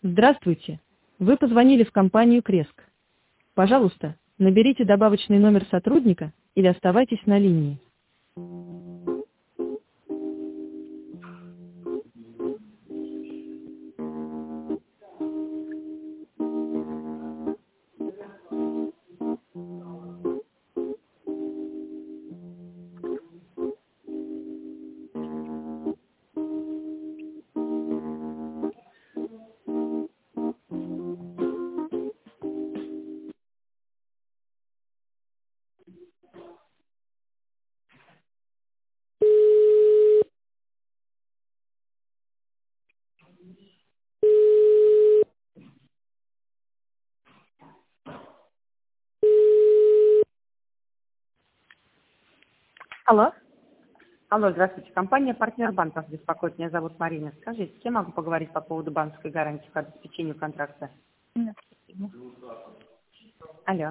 Здравствуйте. Вы позвонили в компанию Креск. Пожалуйста, наберите добавочный номер сотрудника или оставайтесь на линии. Алло. Алло, здравствуйте. Компания «Партнер банков» беспокоит. Меня зовут Марина. Скажите, с кем могу поговорить по поводу банковской гарантии по обеспечению контракта? Нет. Алло.